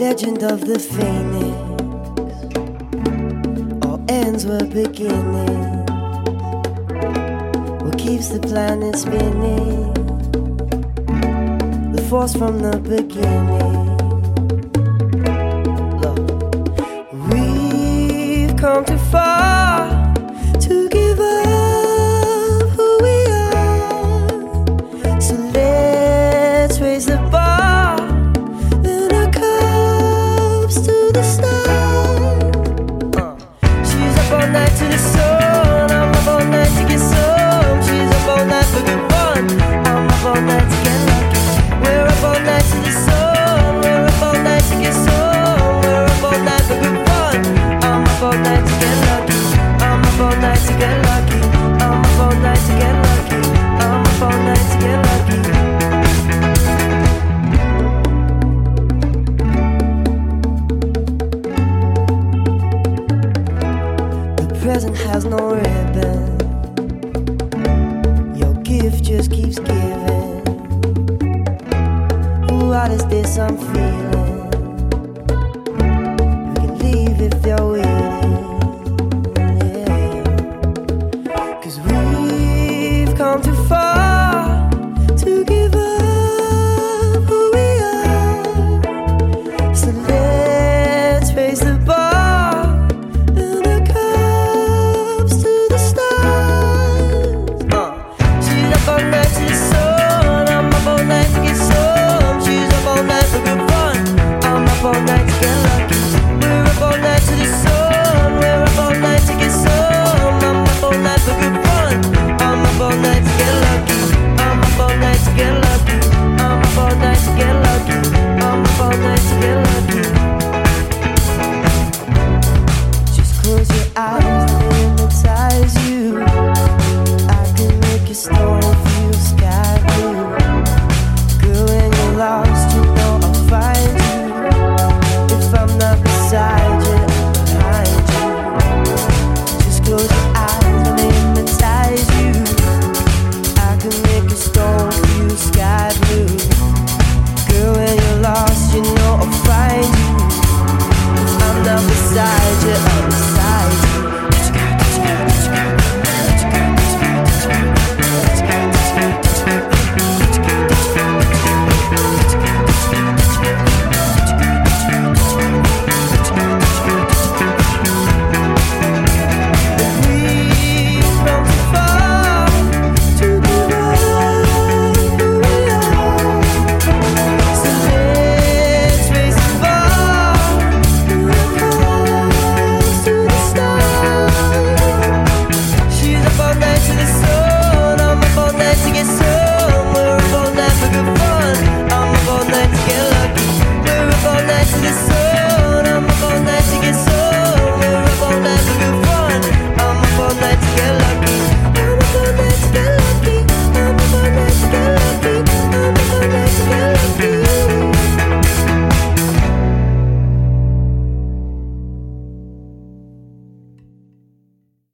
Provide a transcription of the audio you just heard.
legend of the phoenix, all ends were beginning. What keeps the planet spinning? The force from the beginning. Look, we've come too far to give up who we are. So let's raise the bar and our cups to the stars. She's up all night to the sun, I'm up all night to get some. She's up all night for good fun, I'm up all night to get lucky. We're up all night to the sun, we're up all night to get some. We're up all night for good fun, I'm up all night to get lucky. I'm up all night to get lucky. I'm up all night to get lucky. I'm up all night to get lucky. The present has no ribbon. Your gift just keeps giving. Ooh, what is this I'm feeling? You can leave if you're willing. Cause we've come too far